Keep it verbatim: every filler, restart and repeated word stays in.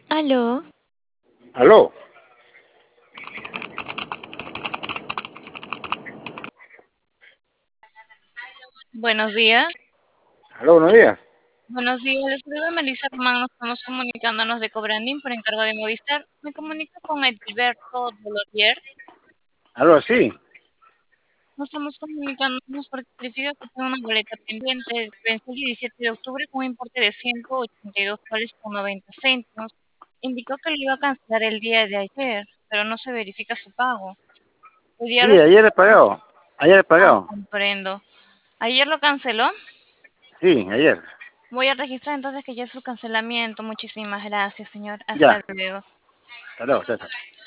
Aló, Aló, buenos días. aló, buenos días. Buenos días, les saluda Melissa Román. Nos estamos comunicándonos de Cobrandín por encargo de Movistar. Me comunico con Edilberto Dolorier. Aló, sí. Nos estamos comunicándonos porque verifica que tiene una boleta pendiente vence el diecisiete de octubre con un importe de ciento ochenta y dos soles con noventa céntimos. Indicó que lo iba a cancelar el día de ayer, pero no se verifica su pago. Hoy día Sí, lo ayer he pagado. Ayer he ah, pagado. comprendo. Ayer lo canceló. Sí, ayer. Voy a registrar entonces que ya es su cancelamiento. Muchísimas gracias, señor. Hasta Ya. luego. Hasta luego, chao, chao.